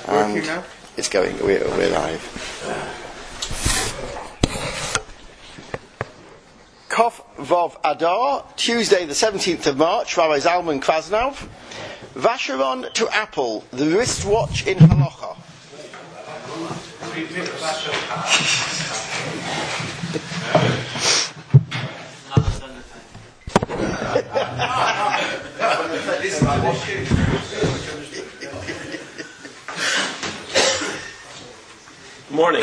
And now? It's going. We're live. Kof Vov Adar, Tuesday the 17th of March, Rabbi Zalman Krasnov. Vacheron to Apple, the wristwatch in Halacha. Morning.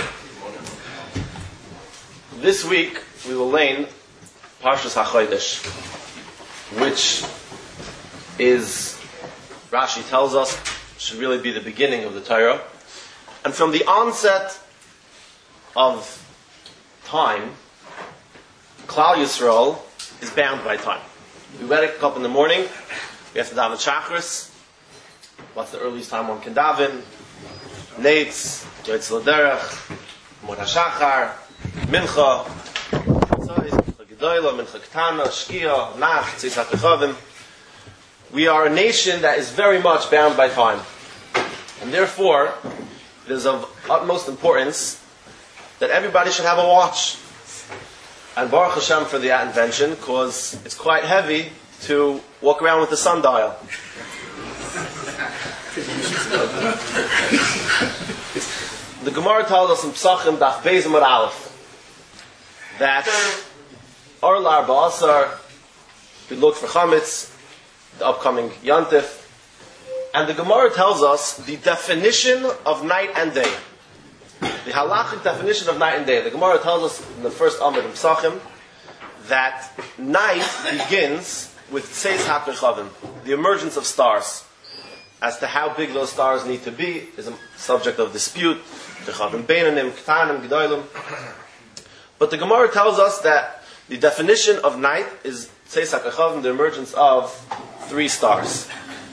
This week we will learn Parshas HaChodesh, which is, Rashi tells us, should really be the beginning of the Torah. And from the onset of time, Klal Yisrael is bound by time. We wake up in the morning, we have to daven Shachris. What's the earliest time one can daven? Neitz, Yoetz L'derech, Mor HaShachar, Mincha, Mincha Gedoyla, Mincha Ketana, Shkia, Nacht, Tzis HaTechavim. We are a nation that is very much bound by time. And therefore, it is of utmost importance that everybody should have a watch. And Baruch Hashem for the invention, because it's quite heavy to walk around with the sundial. The Gemara tells us in Psachim Daf Beis Amud Aleph that Or L'Arba Asar, we look for Chametz, the upcoming Yantif, and the Gemara tells us the definition of night and day. The halachic definition of night and day. The Gemara tells us in the first Amud in Psachim that night begins with Tzeis HaKechavim, the emergence of stars. As to how big those stars need to be is a subject of dispute. Techavim Beinanim, Ketanim, Gedolim. But the Gemara tells us that the definition of night is Tzeis HaKechavim, the emergence of 3 stars.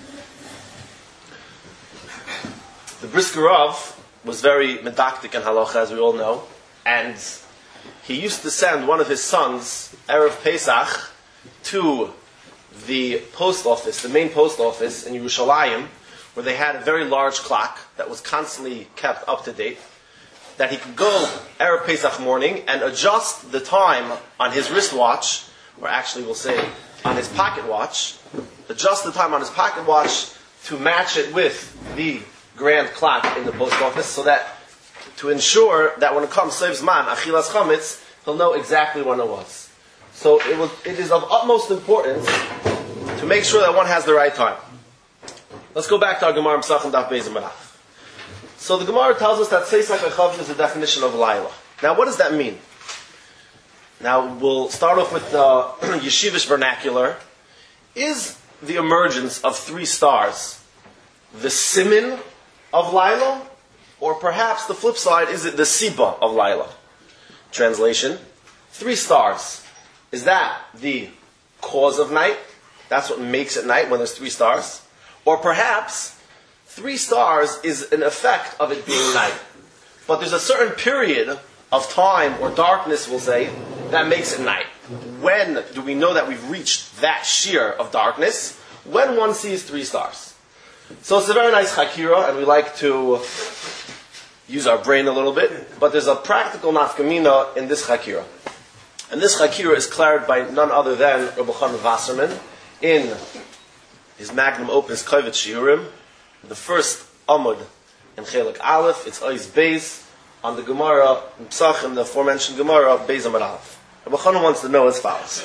The Brisker Rav was very medactic in halacha, as we all know, and he used to send one of his sons, Erev Pesach, to the post office, the main post office in Yerushalayim, where they had a very large clock that was constantly kept up to date, that he could go Erev Pesach morning and adjust the time on his wristwatch, or actually we'll say on his pocket watch, adjust the time on his pocket watch to match it with the grand clock in the post office, so that to ensure that when it comes Seiv's man, Achilas Chametz, he'll know exactly when it was. So it is of utmost importance to make sure that one has the right time. Let's go back to our Gemara Psachim Daf Beis Amud Aleph. So the Gemara tells us that Tzeis HaKechavim is the definition of Laila. Now what does that mean? Now we'll start off with the yeshivish vernacular. Is the emergence of 3 stars the simin of Laila? Or perhaps the flip side, is it the siba of Laila? Translation: 3 stars. Is that the cause of night? That's what makes it night when there's 3 stars? Or perhaps 3 stars is an effect of it being night. But there's a certain period of time, or darkness we'll say, that makes it night. When do we know that we've reached that sheer of darkness? When one sees 3 stars. So it's a very nice chakira, and we like to use our brain a little bit, but there's a practical nafkamina in this chakira. And this chakira is cleared by none other than Rabbi Chanan Wasserman in his magnum opus Kovetz Shiurim, the first Amud in Chelik Aleph. It's Ois Beis on the Gemara in Psachim, the aforementioned Gemara Beis Amud Aleph. Rabbi Chanan wants to know as follows: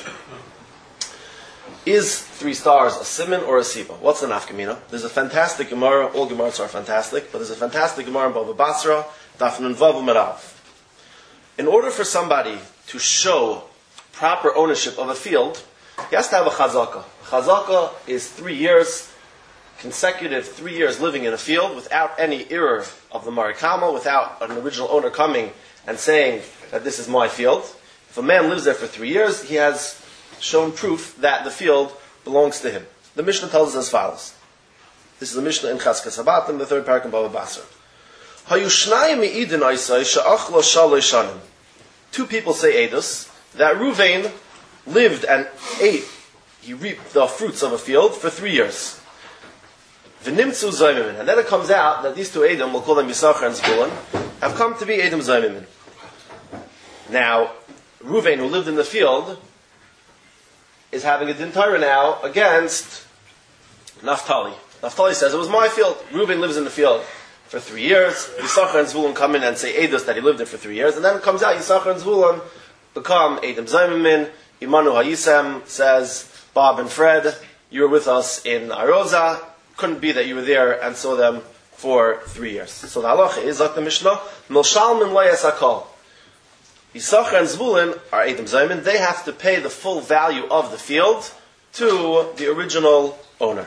is 3 stars a siman or a siba? What's the nafkamina? There's a fantastic Gemara. All Gemaras are fantastic, but there's a fantastic Gemara in Bava Basra, Daf Nun Vav Amud Aleph. In order for somebody to show proper ownership of a field, he has to have a chazaka. Chazaka is 3 years, consecutive 3 years living in a field without any error of the marikama, without an original owner coming and saying that this is my field. If a man lives there for 3 years, he has shown proof that the field belongs to him. The Mishnah tells us as follows. This is the Mishnah in Chazkas Habatim, the 3rd parak in Bava Basra. Hayushnayim me'idin aisai she'achlo shalosh shanim. 2 people say Eidos, that Ruvain lived and ate, he reaped the fruits of a field for 3 years. V'nimtzu Zaymimin. And then it comes out that these two Edom, we'll call them Yisachar and Zvulun, have come to be Edom Zaymimin. Now, Reuven, who lived in the field, is having a din Torah now against Naphtali. Naphtali says, it was my field. Reuven lives in the field for 3 years. Yisachar and Zvulun come in and say Eidos that he lived there for 3 years. And then it comes out, Yisachar and Zvulun become Edom Zaymimin. Imanu Hayisem says, Bob and Fred, you were with us in Aroza. Couldn't be that you were there and saw them for 3 years. So the halacha is, like the Mishnah, Milshal min lo yasakol. Yisachar and Zvulun are Edom Zaymin. They have to pay the full value of the field to the original owner.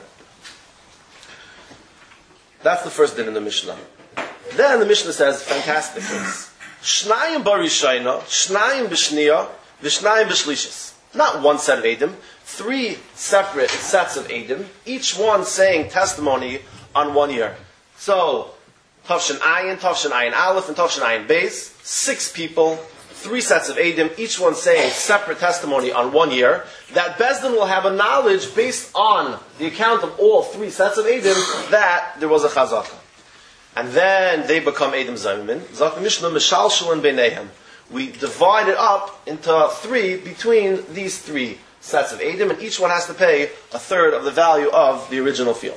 That's the first din in the Mishnah. Then the Mishnah says, fantastic things. Shnayim barishayna, shnayim b'shniya, v'shnayim b'shlishis. Not one set of Edom, 3 separate sets of Edom, each one saying testimony on 1 year. So, Tavshin Ayin Aleph, and Tavshin Ayin Beis, 6 people, 3 sets of Edom, each one saying separate testimony on 1 year, that Bezdin will have a knowledge based on the account of all 3 sets of Edom that there was a chazaka. And then they become Edom Zaymimin. Zak Mishnah Mishal Shalin Beinehem. We divide it up into 3 between these 3 sets of Edom, and each one has to pay a third of the value of the original field.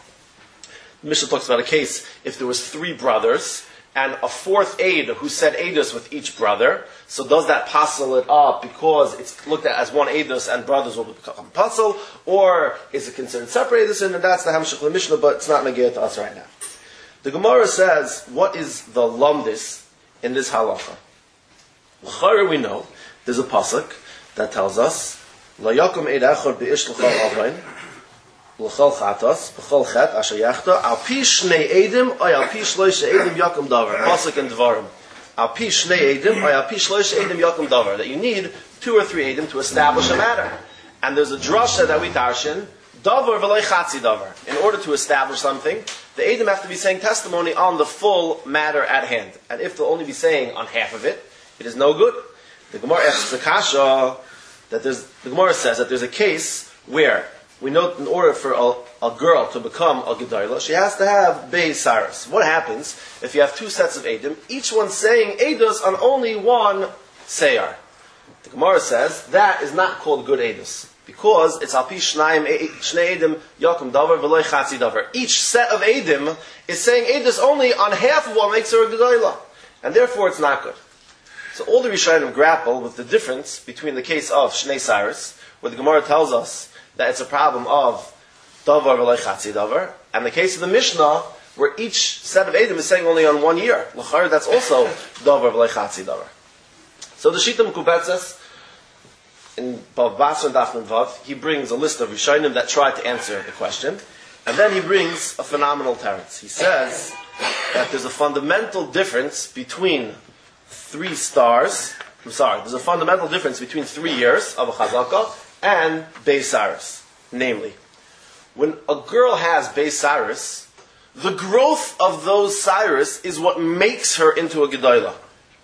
The Mishnah talks about a case if there was 3 brothers, and a 4th aid who said Eidos with each brother. So does that puzzle it up because it's looked at as one Eidos and brothers will become puzzle, or is it considered separate Eidos? And that's the Hamshach of the Mishnah, but it's not negayah to us right now. The Gemara says, what is the lumdis in this halacha? L'chara we know, there's a pasuk that tells us, La yakum eid echad be'ish l'chal avrein, l'chal chatas, b'chal chet, asher yachta, al pi shnei edim, oy al pi shloisha edim yakum davar. Pasuk in Devarim. Al pi shnei edim, oy al pi shloisha edim yakum davar. That you need 2 or 3 edim to establish a matter. And there's a drasha that we darshan, davar v'loy chatzi davar. In order to establish something, the edim have to be saying testimony on the full matter at hand. And if they'll only be saying on half of it, it is no good. The Gemara asks the kasha that the Gemara says that there's a case where we know in order for a girl to become a Gedaila, she has to have Beis Saris. What happens if you have 2 sets of Edom, each one saying Eidos on only one Seyar? The Gemara says that is not called good Eidos, because it's Al Pi Shnei Edom Yakum Davar V'Loi Chatzi Davar. Each set of Edom is saying Eidos only on half of what makes her a Gedaila, and therefore it's not good. So all the Rishonim grapple with the difference between the case of Shnei Cyrus, where the Gemara tells us that it's a problem of Davar V'Loi Chatzi Davar, and the case of the Mishnah, where each set of Edom is saying only on 1 year. L'char, that's also Davar V'Loi Chatzi Davar. So the Shita Mekubetzes, in Bav Basra and Daf Nun Vav, he brings a list of Rishonim that try to answer the question, and then he brings a phenomenal teretz. He says that there's a fundamental difference between 3 stars. There's a fundamental difference between 3 years of a chazaka and Beis Saris. Namely, when a girl has Beis Saris, the growth of those Saris is what makes her into a Gedaila.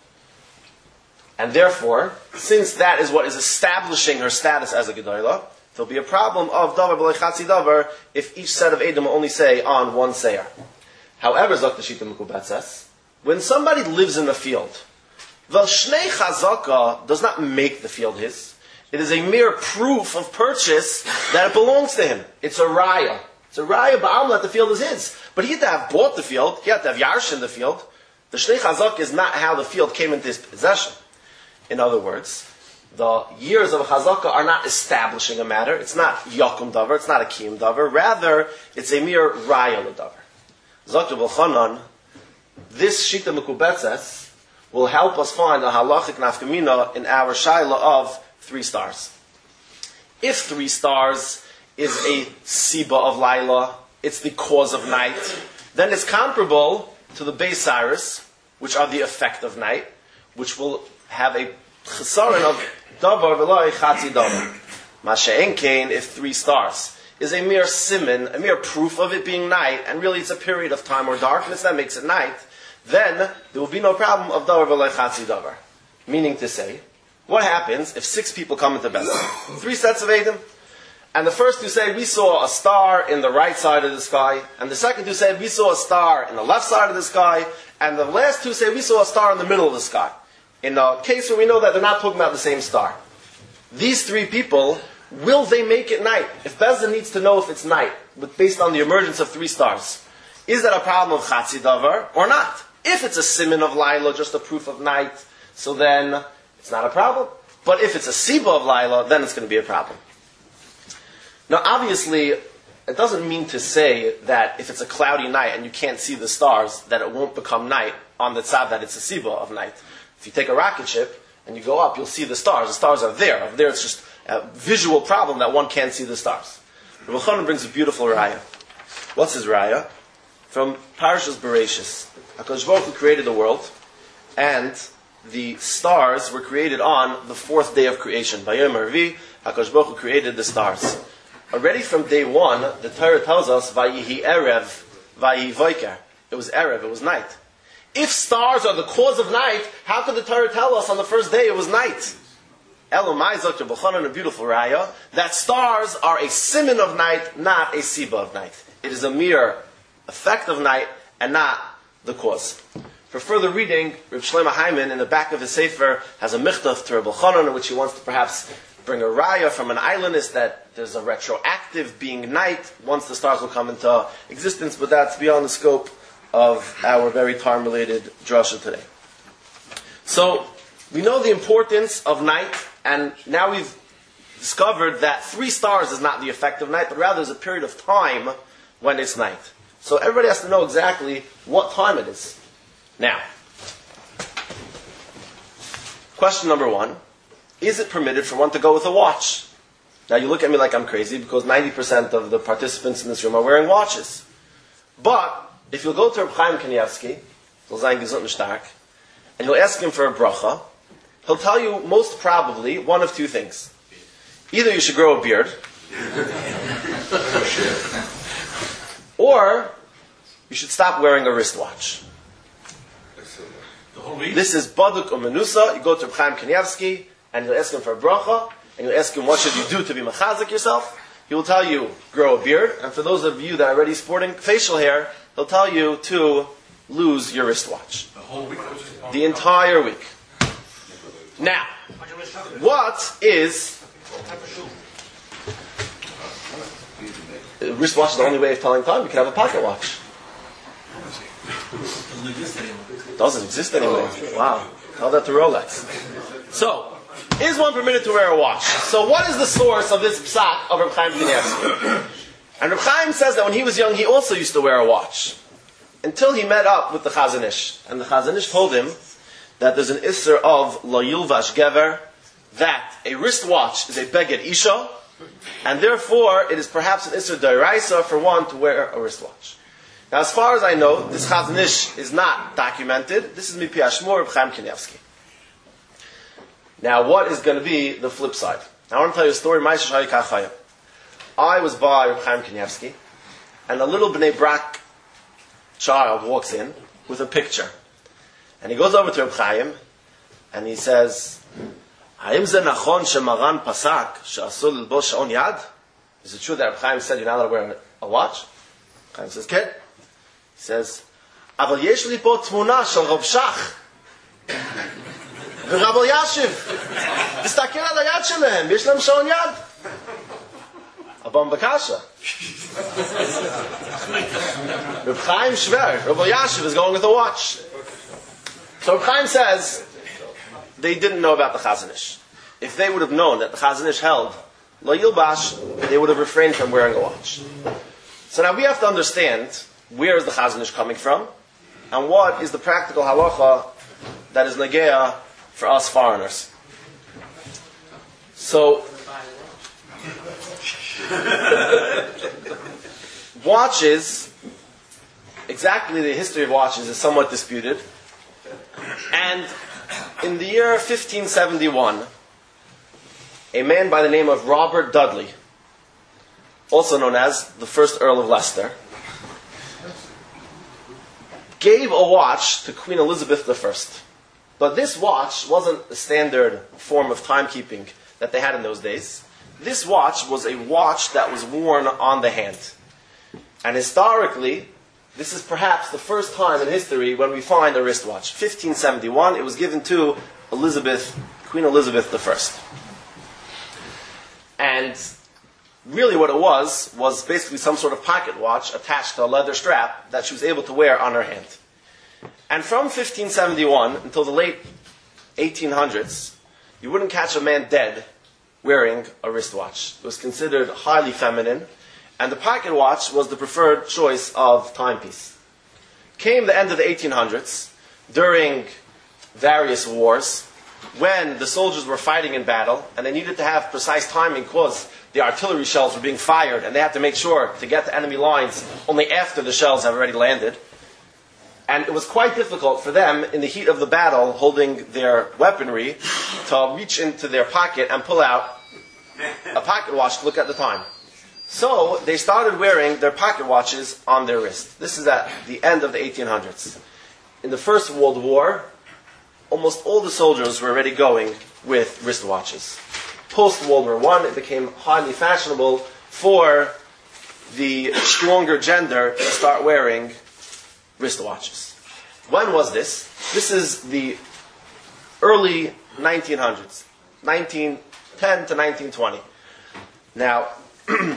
And therefore, since that is what is establishing her status as a Gedaila, there'll be a problem of Davar B'lei Chatzi Davar if each set of Edom will only say on 1 Seyar. However, Zok the Shita Mekubetzes, when somebody lives in the field, the Shnei Chazaka does not make the field his. It is a mere proof of purchase that it belongs to him. It's a raya. It's a raya ba'am that the field is his. But he had to have bought the field. He had to have yarsh in the field. The Shnei Chazaka is not how the field came into his possession. In other words, the years of a Chazaka are not establishing a matter. It's not yakum davar. It's not a kiyum davar. Rather, it's a mere raya l'davar. Zakir B'Chanan, this Shita Mekubetzes will help us find a halachic nafkamina in our shaila of 3 stars. If 3 stars is a siba of laila, it's the cause of night, then it's comparable to the Beis Saris, which are the effect of night, which will have a chesaron of davar v'loi chatzi davar. Masha'en kain, if 3 stars is a mere siman, a mere proof of it being night, and really it's a period of time or darkness that makes it night, then there will be no problem of davar v'loi chatzi davar. Meaning to say, what happens if 6 people come into Bezdin? 3 sets of Edom. And the first two say, we saw a star in the right side of the sky. And the second two say, we saw a star in the left side of the sky. And the last two say, we saw a star in the middle of the sky. In a case where we know that they're not talking about the same star. These three people, will they make it night? If Bezdin needs to know if it's night, but based on the emergence of three stars, is that a problem of Chatzi Davar or not? If it's a siman of Laila, just a proof of night, so then it's not a problem. But if it's a Siba of Laila, then it's going to be a problem. Now obviously, it doesn't mean to say that if it's a cloudy night and you can't see the stars, that it won't become night on the tzad that it's a Siba of night. If you take a rocket ship and you go up, you'll see the stars. The stars are there. Over there it's just a visual problem that one can't see the stars. Rav Chanan brings a beautiful raya. What's his raya? From Parashas Bereshis. HaKadosh Baruch Hu created the world, and the stars were created on the fourth day of creation. Vayom Harvi, HaKadosh Baruch Hu created the stars. Already from day one, the Torah tells us, Vayihi Erev, Vayihi Voiker. It was Erev, it was night. If stars are the cause of night, how could the Torah tell us on the first day it was night? Elomai Zok Rav Chanan, a beautiful raya, that stars are a siman of night, not a siba of night. It is a mere effect of night, and not the cause. For further reading, Reb Shlomo Hyman, in the back of his sefer, has a michtav to Rav Chanan, in which he wants to perhaps bring a raya from an islandist that there's a retroactive being night once the stars will come into existence, but that's beyond the scope of our very time-related drasha today. So, we know the importance of night, and now we've discovered that 3 stars is not the effect of night, but rather is a period of time when it's night. So everybody has to know exactly what time it is. Now, question number 1. Is it permitted for one to go with a watch? Now you look at me like I'm crazy because 90% of the participants in this room are wearing watches. But, if you'll go to Reb Chaim Kanievsky, and you'll ask him for a bracha, he'll tell you most probably one of 2 things. Either you should grow a beard, or you should stop wearing a wristwatch. This is Baduk Umenusa. You go to Reb Chaim Kanievsky, and you'll ask him for a bracha, and you'll ask him what should you do to be mechazik yourself. He will tell you, grow a beard, and for those of you that are already sporting facial hair, he'll tell you to lose your wristwatch. The whole week? The entire week. Now, what is... The wristwatch is the only way of telling time. You can have a pocket watch. Doesn't exist anymore. Wow. Tell that to Rolex. So, is one permitted to wear a watch? So what is the source of this psak of Reb Chaim Kanievsky? And Reb Chaim says that when he was young, he also used to wear a watch. Until he met up with the Chazon Ish. And the Chazon Ish told him that there's an isser of lo yilvash gever, that a wristwatch is a beged isha, and therefore it is perhaps an isser d'oraisa for one to wear a wristwatch. Now as far as I know, this Chazon Ish is not documented. This is Mipi Ashmur Reb Chaim Kanievsky. Now what is going to be the flip side? Now, I want to tell you a story. I was by Reb Chaim Kanievsky, and a little Bnei Brak child walks in with a picture. And he goes over to Reb Chaim, and he says, Haim ze nachon shemaran pasak she'asur lilbosh sha'on yad? Is it true that Reb Chaim said you're not allowed to wear a watch? Reb Chaim says, Ken. He says, Aval yesh li po tmuna shel Rav Shach ורב אלישיב, תסתכל על היד שלהם, יש להם שעון יד. הבום בקשה. Reb Chaim Shver, Reb Elyashiv is going with a watch. So Reb Chaim says, they didn't know about the Chazon Ish. If they would have known that the Chazon Ish held Lo Yilbash, they would have refrained from wearing a watch. So now we have to understand where is the Chazon Ish coming from, and what is the practical halacha that is nageya for us foreigners. So, watches, exactly the history of watches is somewhat disputed. And in the year 1571, a man by the name of Robert Dudley, also known as the first Earl of Leicester, gave a watch to Queen Elizabeth I. But this watch wasn't the standard form of timekeeping that they had in those days. this watch was a watch that was worn on the hand. And historically, this is perhaps the first time in history when we find a wristwatch. 1571, it was given to Queen Elizabeth I. And really what it was basically some sort of pocket watch attached to a leather strap that she was able to wear on her hand. And from 1571 until the late 1800s, you wouldn't catch a man dead wearing a wristwatch. It was considered highly feminine, and the pocket watch was the preferred choice of timepiece. Came the end of the 1800s, during various wars, when the soldiers were fighting in battle, and they needed to have precise timing because the artillery shells were being fired, and they had to make sure to get to enemy lines only after the shells have already landed. And it was quite difficult for them, in the heat of the battle, holding their weaponry, to reach into their pocket and pull out a pocket watch to look at the time. So they started wearing their pocket watches on their wrist. This is at the end of the 1800s. In the First World War, almost all the soldiers were already going with wristwatches. Post-World War I, it became highly fashionable for the stronger gender to start wearing wristwatches. When was this? This is the early 1900s, 1910 to 1920. Now, the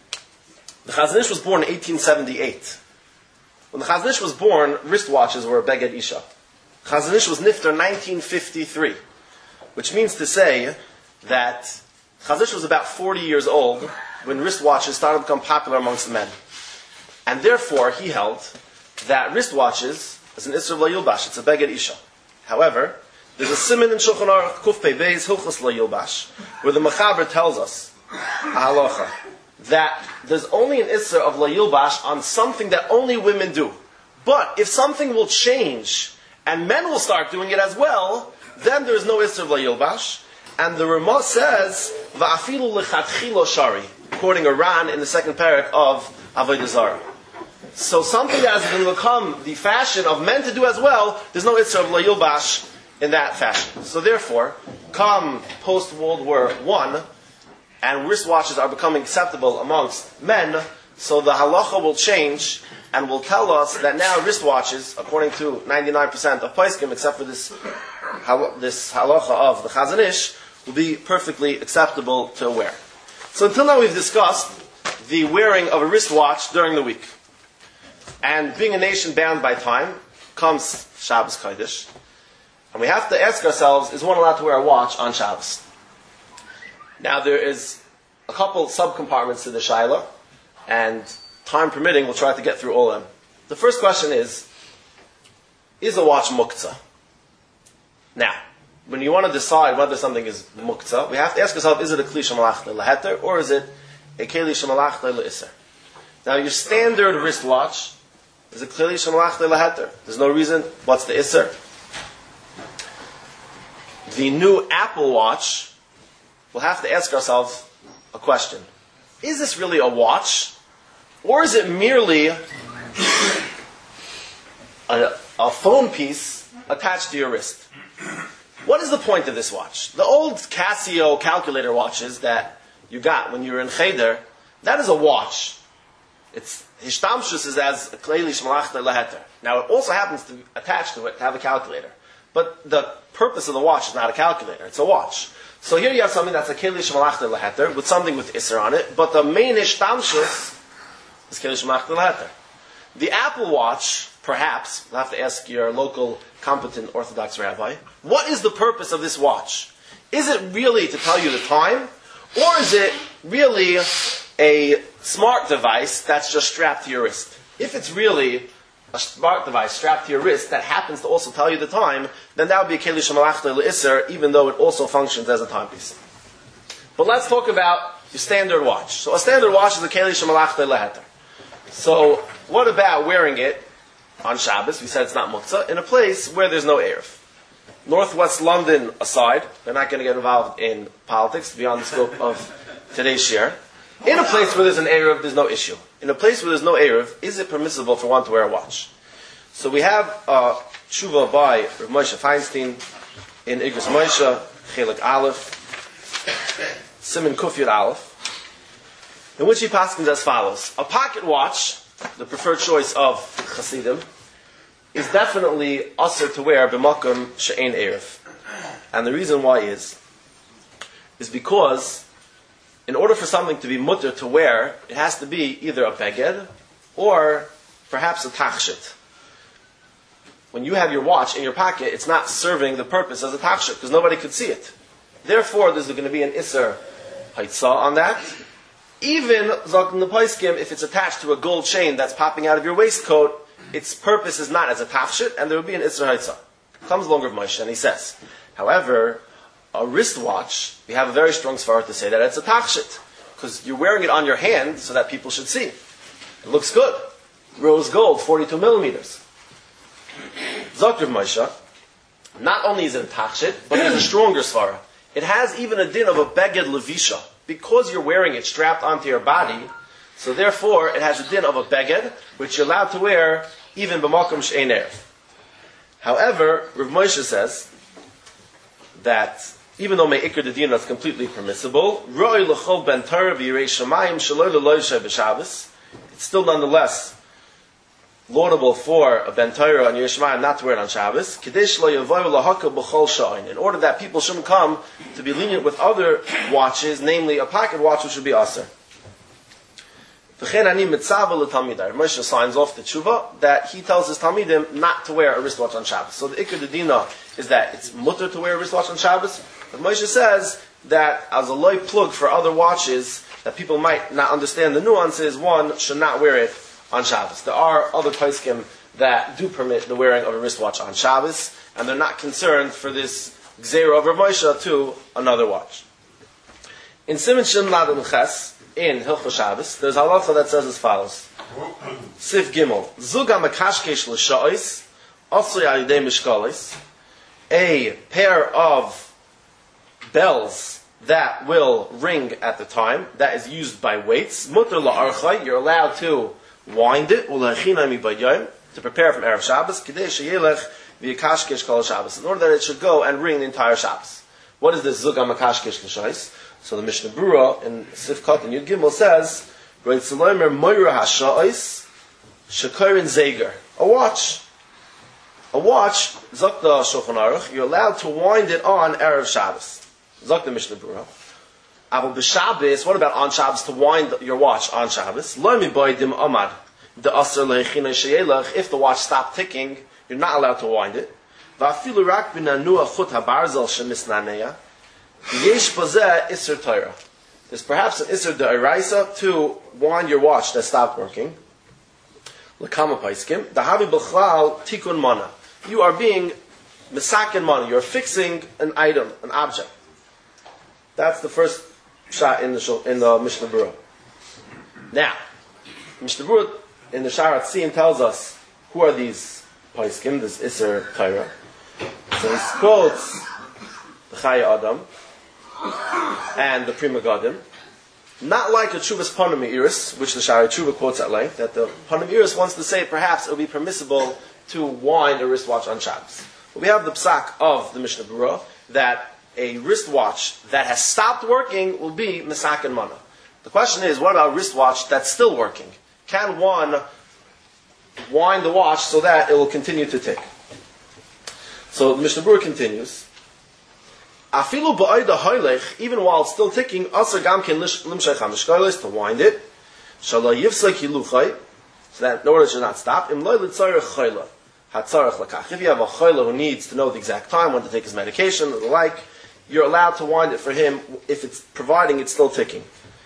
Chazon Ish was born in 1878. When the Chazon Ish was born, wristwatches were a beged isha. Chazon Ish was nifter 1953, which means to say that Chazon Ish was about 40 years old when wristwatches started to become popular amongst men. And therefore, he held that wristwatches is an Isser L'Yilbash, it's a beged isha. However, there's a siman in Shulchan Aruch Kuf Pei Beis Hilchos L'Yilbash, where the Mechaber tells us, a halacha, that there's only an Isser of L'Yilbash on something that only women do. But if something will change, and men will start doing it as well, then there's no Isser of L'Yilbash. And the Ramah says, Va'afilu L'Chatchilo Shari, quoting a Ran in the second parak of Avodah Zarah. So something that has going to become the fashion of men to do as well, there's no Isser of L'Yilbash in that fashion. So therefore, come post-World War I, and wristwatches are becoming acceptable amongst men, so the halacha will change and will tell us that now wristwatches, according to 99% of Paiskim, except for this halacha of the Chazon Ish, will be perfectly acceptable to wear. So until now we've discussed the wearing of a wristwatch during the week. And being a nation bound by time, comes Shabbos Kodesh. And we have to ask ourselves, is one allowed to wear a watch on Shabbos? Now there is a couple subcompartments to the Shaila, and time permitting, we'll try to get through all of them. The first question is a watch muktzah? Now, when you want to decide whether something is muktzah, we have to ask ourselves, is it a kli shemalachta leheter, or is it a keli shemalachta le'iser? Now, your standard wristwatch is a keli shemalachta leheter. There's no reason. What's the iser? The new Apple Watch, we'll have to ask ourselves a question. Is this really a watch? Or is it merely a phone piece attached to your wrist? What is the point of this watch? The old Casio calculator watches that you got when you were in Cheder, that is a watch. Its hishtamshus is as a kleili shmalachta leheter. Now it also happens to be attached to it to have a calculator. But the purpose of the watch is not a calculator, it's a watch. So here you have something that's a kleili shmalachta leheter with something with iser on it, but the main hishtamshus is kleili shmalachta leheter. The Apple Watch, perhaps, you'll have to ask your local competent Orthodox rabbi, what is the purpose of this watch? Is it really to tell you the time? Or is it really a smart device that's just strapped to your wrist? If it's really a smart device strapped to your wrist that happens to also tell you the time, then that would be a keli shemalachta le'iser, even though it also functions as a timepiece. But let's talk about your standard watch. So a standard watch is a keli shemalachta leheter. So what about wearing it on Shabbos? We said it's not muktzah, in a place where there's no Erev. Northwest London aside, they're not going to get involved in politics beyond the scope of today's share. In a place where there's an Erev, there's no issue. In a place where there's no Erev, is it permissible for one to wear a watch? So we have a tshuva by Rav Moshe Feinstein in Igros Moshe, Chelik Aleph. Siman Kufyud Aleph, in which he paskins as follows. A pocket watch, the preferred choice of Chasidim, is definitely usher to wear b'makom she'ein erev. And the reason why is because in order for something to be mutter to wear, it has to be either a beged or perhaps a tachshit. When you have your watch in your pocket, it's not serving the purpose as a tachshit because nobody could see it. Therefore, there's going to be an isser haitzah on that. Even Zalkin the Paiskim, if it's attached to a gold chain that's popping out of your waistcoat, its purpose is not as a tachshit, and there will be an isser haitzah. Comes along with Moshe, and he says, however, a wristwatch, we have a very strong svara to say that it's a tachshit, because you're wearing it on your hand so that people should see. It looks good. Rose gold, 42 millimeters. Zok Rav Moshe, not only is it a tachshit, but there's a stronger svara. It has even a din of a beged levisha. Because you're wearing it strapped onto your body, so therefore it has a din of a beged, which you're allowed to wear even b'makom she'ein erev. However, Rav Moshe says that even though me'ikr the din is completely permissible, ro'y l'chol ben Torah v'yirei shamayim shelo l'loishay b'Shabbos, it's still nonetheless laudable for a ben Torah and Yirei Shamayim not to wear it on Shabbos, kadesh lo yavoyu lahakal b'chol sha'in, in order that people shouldn't come to be lenient with other watches, namely a pocket watch which would be aser. V'chein ani mitzava l'talmidai. Moshe signs off the tshuva that he tells his talmidim not to wear a wristwatch on Shabbos. So the ikar the dina is that it's mutter to wear a wristwatch on Shabbos, but Moshe says that as a loy plug for other watches that people might not understand the nuances, one should not wear it on Shabbos. There are other poskim that do permit the wearing of a wristwatch on Shabbos, and they're not concerned for this gzeira of Rav Moshe to another watch. In Siman Shin Ladan Ches, in Hilchos Shabbos, there's a halacha that says as follows. Sif Gimel, Zuga Makashkesh L'Sha'is, Asri Alidei Mishkalis, a pair of bells that will ring at the time, that is used by weights, Mutter La'archai, you're allowed to wind it, to prepare from Erev Shabbos, in order that it should go and ring the entire Shabbos. What is this Zuga Makashkesh L'Sha'is? So the Mishnah Berurah in Sif Kot and Yud Gimel says, a watch. A watch, Zakta Shulchan Aruch, you're allowed to wind it on Erev Shabbos. Zakta Mishnah Berurah. Aval b'Shabbos, what about on Shabbos to wind your watch on Shabbos? If the watch stopped ticking, you're not allowed to wind it. There's perhaps an Isser D'Oraisa to wind your watch that stopped working. You are being misaken mana. You're fixing an item, an object. That's the first shot in the Mishnah Berurah. Now, Mishnah Berurah in the Sharat Tzim tells us who are these Paiskim, this Isser Torah. So he quotes the Chaya Adam and the Prima Gadim, not like the Chuvas Panim Iris, which the Shari Chuva quotes at length, that the Panim Iris wants to say perhaps it would be permissible to wind a wristwatch on Shabbos. But we have the psak of the Mishnah Berurah that a wristwatch that has stopped working will be Misaken Mana. The question is, what about a wristwatch that's still working? Can one wind the watch so that it will continue to tick? So the Mishnah Berurah continues, Afilu ba'ayda haylech, even while it's still ticking, asar gamkin limshaych hamishkayles, to wind it, shalai yivsay hiluchay, so that in order it should not stop, im loy litzarech chayla, hatzarech lakach. If you have a chayla who needs to know the exact time when to take his medication or the like, you're allowed to wind it for him if it's providing it's still ticking.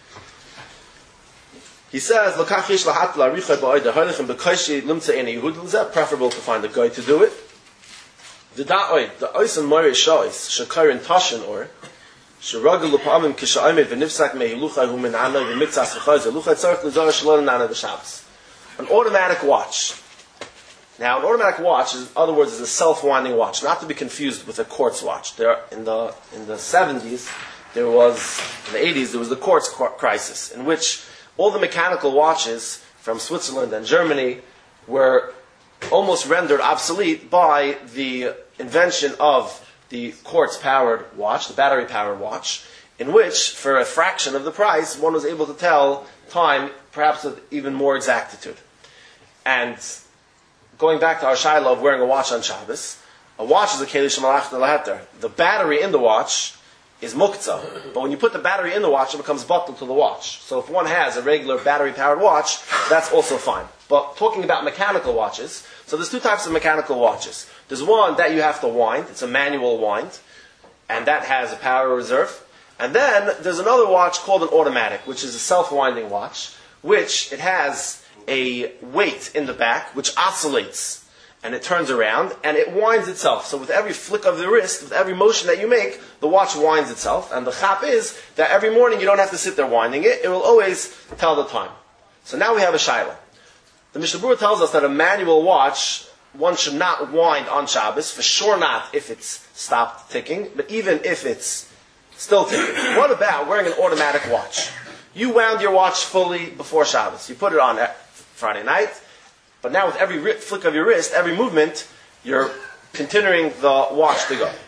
He says, lakach yish lahat la'richay ba'ayda haylech, and b'kayshi limtza ene yehud, is that preferable to find a guy to do it? The oisen moire shois shakarin tashin or shiragul upamim kishaimed v'nifsak mehiluchay hu min anay v'miktzas v'chayz v'luchay tzarech l'zara shalon nana v'shabbos. An automatic watch. Now, an automatic watch, in other words, is a self-winding watch, not to be confused with a quartz watch. There, in the 70s, in the 80s, there was the quartz crisis, in which all the mechanical watches from Switzerland and Germany were almost rendered obsolete by the invention of the quartz-powered watch, the battery-powered watch, in which, for a fraction of the price, one was able to tell time, perhaps with even more exactitude. And going back to our shaila of wearing a watch on Shabbos, a watch is a keli shemalach leheter. The battery in the watch is muktzah, but when you put the battery in the watch, it becomes bottled to the watch. So if one has a regular battery-powered watch, that's also fine. But talking about mechanical watches, so there's two types of mechanical watches. There's one that you have to wind, it's a manual wind, and that has a power reserve. And then there's another watch called an automatic, which is a self-winding watch, which it has a weight in the back, which oscillates, and it turns around, and it winds itself. So with every flick of the wrist, with every motion that you make, the watch winds itself. And the chap is that every morning you don't have to sit there winding it, it will always tell the time. So now we have a shaila. The Mishnah Berurah tells us that a manual watch, one should not wind on Shabbos, for sure not if it's stopped ticking, but even if it's still ticking. What about wearing an automatic watch? You wound your watch fully before Shabbos. You put it on Friday night, but now with every flick of your wrist, every movement, you're continuing the watch to go.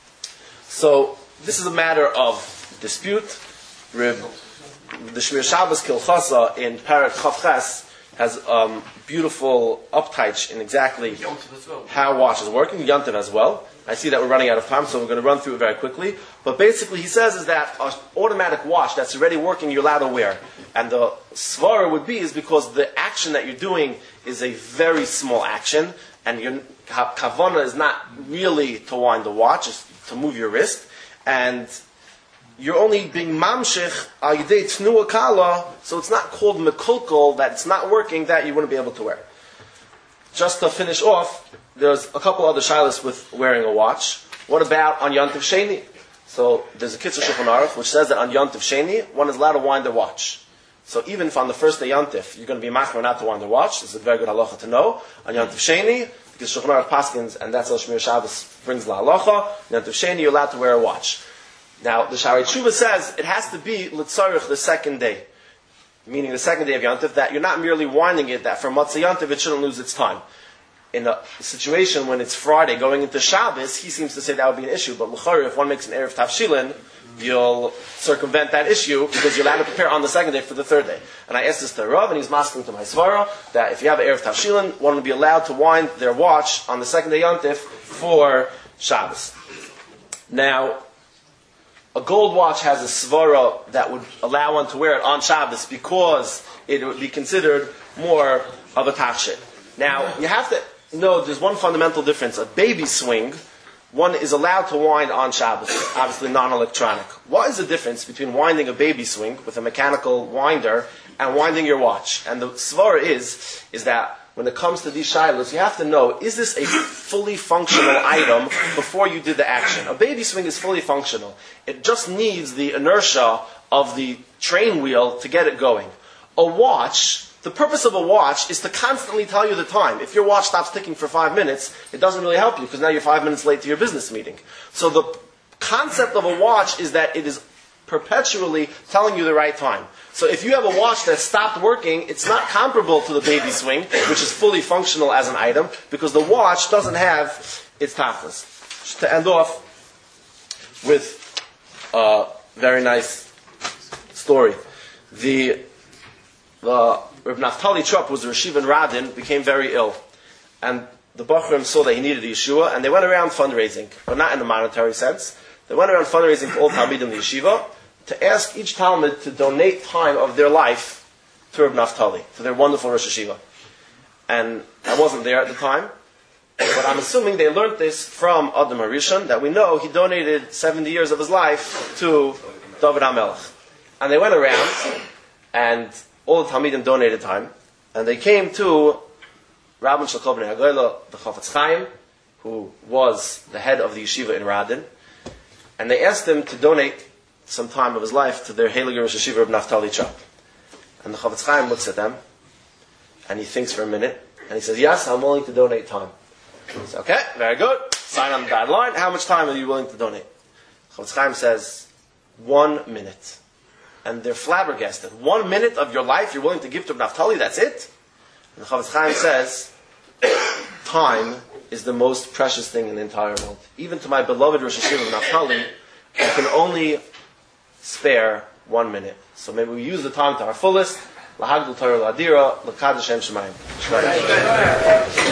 So this is a matter of dispute. The Shmir Shabbos Kilchasa in Parak Chav Ches has beautiful uptight in exactly how watch is working, Yantiv as well. I see that we're running out of time, so we're going to run through it very quickly. But basically, he says is that an automatic watch that's already working, you're allowed to wear. And the svara would be is because the action that you're doing is a very small action, and your kavana is not really to wind the watch, it's to move your wrist, and you're only being mamshich al yidei tnua kala, so it's not called mekulkul, that it's not working, that you wouldn't be able to wear. Just to finish off, there's a couple other shilas with wearing a watch. What about on Yontif Sheni? So there's a Kitzur Shulchan Aruch which says that on Yontif Sheni, one is allowed to wind their watch. So even if on the first day Yontif, you're going to be machmer not to wind the watch, this is a very good halacha to know. On Yontif Sheni, because Shulchan Aruch paskins, and that's how Shmir Shabbos brings la halacha, on Yontif Sheni you're allowed to wear a watch. Now the Shari Tshuva says it has to be l'tzarich the second day, meaning the second day of Yontif, that you're not merely winding it, that for Matzah Yontif it shouldn't lose its time. In a situation when it's Friday going into Shabbos, he seems to say that would be an issue. But l'chari, if one makes an Erev Tavshilin, you'll circumvent that issue because you're allowed to prepare on the second day for the third day. And I asked this to Rav, and he's masking to my svara that if you have an Erev Tavshilin, one would be allowed to wind their watch on the second day Yontif for Shabbos. Now, a gold watch has a svara that would allow one to wear it on Shabbos because it would be considered more of a tachshit. Now, you have to know there's one fundamental difference. A baby swing, one is allowed to wind on Shabbos, obviously non-electronic. What is the difference between winding a baby swing with a mechanical winder and winding your watch? And the svara is that when it comes to these shilas, you have to know, is this a fully functional item before you did the action? A baby swing is fully functional. It just needs the inertia of the train wheel to get it going. A watch, the purpose of a watch is to constantly tell you the time. If your watch stops ticking for 5 minutes, it doesn't really help you because now you're 5 minutes late to your business meeting. So the concept of a watch is that it is perpetually telling you the right time. So if you have a watch that stopped working, it's not comparable to the baby swing, which is fully functional as an item, because the watch doesn't have its tachlis. Just to end off with a very nice story. The Reb Naftali Trop was a Rashiv in Radin, became very ill. And the Bachrim saw that he needed a Yeshua, and they went around fundraising, but not in a monetary sense. They went around fundraising for all Talmidim in the Yeshiva to ask each Talmud to donate time of their life to Reb Naftali, for their wonderful Rosh Yeshiva. And I wasn't there at the time, but I'm assuming they learned this from Adam HaRishon, that we know he donated 70 years of his life to David HaMelech. And they went around, and all the Talmidim donated time, and they came to Rabban Shalkov Bnei Hagoyla, the Chafetz Chaim, who was the head of the yeshiva in Radin, and they asked him to donate some time of his life to their Heilige Rosh Yeshiva of Naftali Trop. And the Chafetz Chaim looks at them, and he thinks for a minute, and he says, yes, I'm willing to donate time. He says, okay, very good, sign on the dotted line, how much time are you willing to donate? Chafetz Chaim says, 1 minute. And they're flabbergasted. 1 minute of your life you're willing to give to Naftali, that's it? And the Chafetz Chaim says, time is the most precious thing in the entire world. Even to my beloved Rosh Yeshiva of Naftali, I can only spare 1 minute. So maybe we use the time to our fullest. Lahagdul Torah Ladira, L'Kaddish Shem Shemayim.